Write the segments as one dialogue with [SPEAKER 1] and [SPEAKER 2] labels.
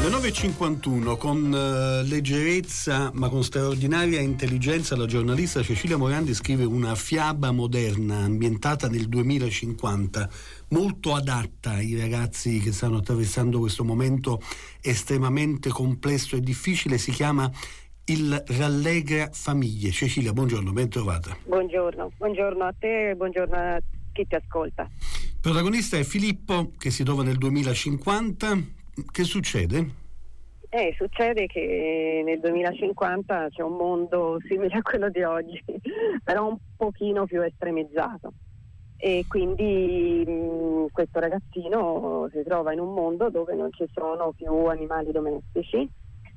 [SPEAKER 1] Le 9.51 con leggerezza ma con straordinaria intelligenza la giornalista Cecilia Morandi scrive una fiaba moderna ambientata nel 2050, molto adatta ai ragazzi che stanno attraversando questo momento estremamente complesso e difficile. Si chiama Il Rallegra Famiglie. Cecilia, buongiorno, ben trovata.
[SPEAKER 2] Buongiorno a te e buongiorno a chi ti ascolta.
[SPEAKER 1] Il protagonista è Filippo che si trova nel 2050. Che succede?
[SPEAKER 2] Succede che nel 2050 c'è un mondo simile a quello di oggi, però un pochino più estremizzato. E quindi questo ragazzino si trova in un mondo dove non ci sono più animali domestici,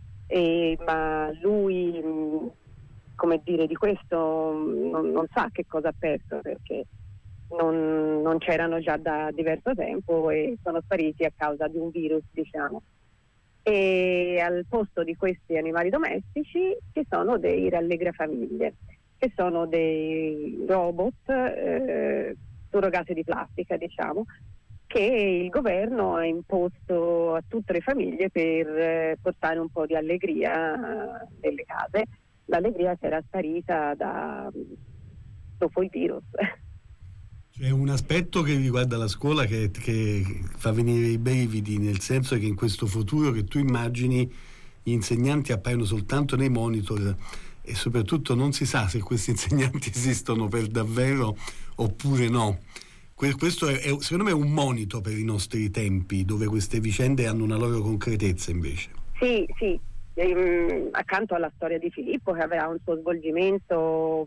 [SPEAKER 2] ma lui, come dire, di questo non sa che cosa ha perso, perché non c'erano già da diverso tempo e sono spariti a causa di un virus, diciamo. E al posto di questi animali domestici ci sono dei rallegrafamiglie, che sono dei robot surrogati di plastica, diciamo, che il governo ha imposto a tutte le famiglie per portare un po' di allegria nelle case, l'allegria che era sparita dopo il virus.
[SPEAKER 1] C'è un aspetto che riguarda la scuola che fa venire i brividi, nel senso che in questo futuro che tu immagini gli insegnanti appaiono soltanto nei monitor e soprattutto non si sa se questi insegnanti esistono per davvero oppure no. Questo è secondo me un monito per i nostri tempi, dove queste vicende hanno una loro concretezza invece.
[SPEAKER 2] Sì, accanto alla storia di Filippo, che avrà un suo svolgimento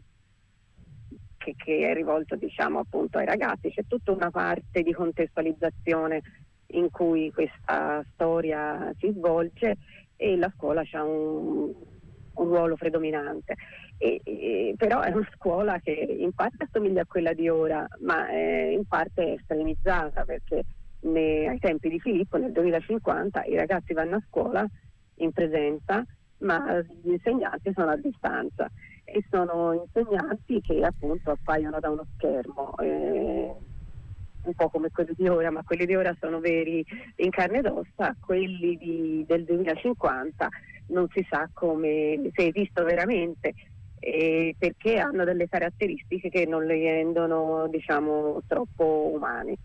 [SPEAKER 2] che è rivolto, diciamo, appunto ai ragazzi, c'è tutta una parte di contestualizzazione in cui questa storia si svolge e la scuola ha un ruolo predominante, però è una scuola che in parte assomiglia a quella di ora, ma in parte è estremizzata, perché ai tempi di Filippo nel 2050 i ragazzi vanno a scuola in presenza, ma gli insegnanti sono a distanza e sono insegnanti che appunto appaiono da uno schermo, un po' come quelli di ora, ma quelli di ora sono veri in carne ed ossa. Quelli del 2050 non si sa come, se esistono veramente, perché hanno delle caratteristiche che non le rendono, diciamo, troppo umani.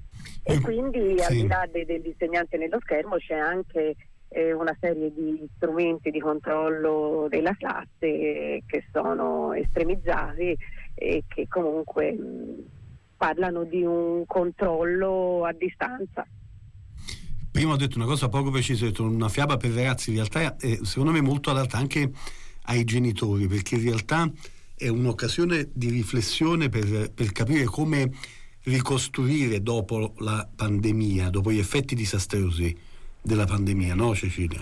[SPEAKER 2] E quindi al di là dell'insegnante nello schermo c'è anche una serie di strumenti di controllo della classe che sono estremizzati e che comunque parlano di un controllo a distanza.
[SPEAKER 1] Prima ho detto una cosa poco precisa, ho detto una fiaba per ragazzi, in realtà è secondo me molto adatta anche ai genitori, perché in realtà è un'occasione di riflessione per capire come ricostruire dopo la pandemia, dopo gli effetti disastrosi della pandemia, no Cecilia?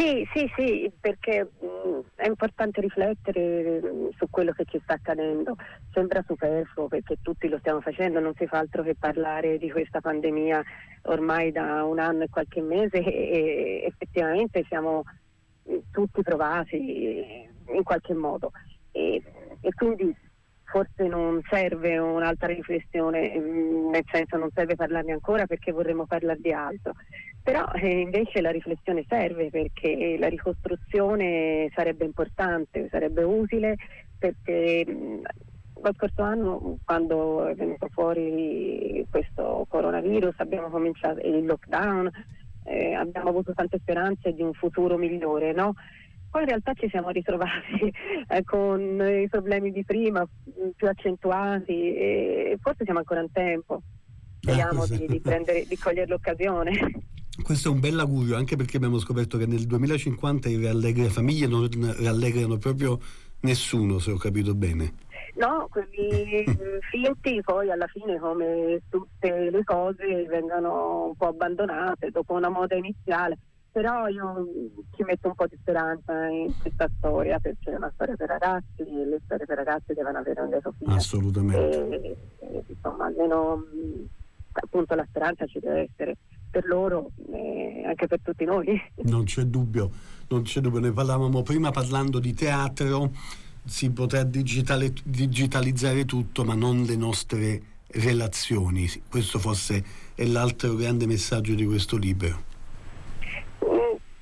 [SPEAKER 2] Sì, perché è importante riflettere su quello che ci sta accadendo. Sembra superfluo perché tutti lo stiamo facendo, non si fa altro che parlare di questa pandemia ormai da un anno e qualche mese e effettivamente siamo tutti provati in qualche modo e quindi forse non serve un'altra riflessione, nel senso non serve parlarne ancora perché vorremmo parlare di altro, però invece la riflessione serve perché la ricostruzione sarebbe importante, sarebbe utile, perché lo scorso anno, quando è venuto fuori questo coronavirus, abbiamo cominciato il lockdown, abbiamo avuto tante speranze di un futuro migliore, no? Poi in realtà ci siamo ritrovati con i problemi di prima più accentuati e forse siamo ancora in tempo. Speriamo di cogliere l'occasione.
[SPEAKER 1] Questo è un bel augurio, anche perché abbiamo scoperto che nel 2050 i rallegri famiglie non rallegrano proprio nessuno, se ho capito bene.
[SPEAKER 2] No, quelli finti poi alla fine, come tutte le cose, vengono un po' abbandonate dopo una moda iniziale. Però io ci metto un po' di speranza in questa storia, perché è una storia per ragazzi e le storie per ragazzi devono avere un lieto fine.
[SPEAKER 1] Assolutamente.
[SPEAKER 2] Insomma, almeno appunto la speranza ci deve essere per loro e anche per tutti noi.
[SPEAKER 1] Non c'è dubbio. Noi parlavamo prima, parlando di teatro, si potrà digitalizzare tutto, ma non le nostre relazioni. Questo forse è l'altro grande messaggio di questo libro.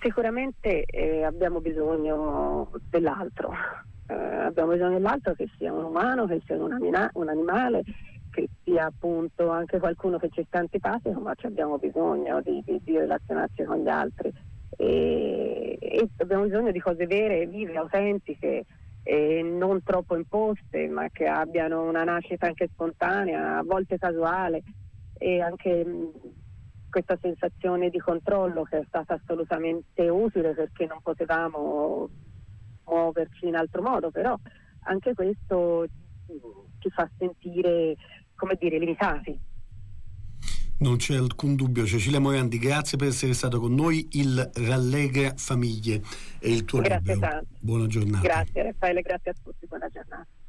[SPEAKER 2] Sicuramente abbiamo bisogno dell'altro, abbiamo bisogno dell'altro, che sia un umano, che sia un animale, che sia appunto anche qualcuno che ci sta antipatico, ma abbiamo bisogno di relazionarci con gli altri e abbiamo bisogno di cose vere, vive, autentiche, non troppo imposte, ma che abbiano una nascita anche spontanea, a volte casuale, e anche questa sensazione di controllo che è stata assolutamente utile perché non potevamo muoverci in altro modo, però anche questo ci fa sentire, come dire, limitati.
[SPEAKER 1] Non c'è alcun dubbio. Cecilia Morandi, grazie per essere stato con noi. Il Rallegra Famiglie è il tuo libro.
[SPEAKER 2] Grazie tanto.
[SPEAKER 1] Buona giornata.
[SPEAKER 2] Grazie Raffaele, grazie a tutti, buona giornata.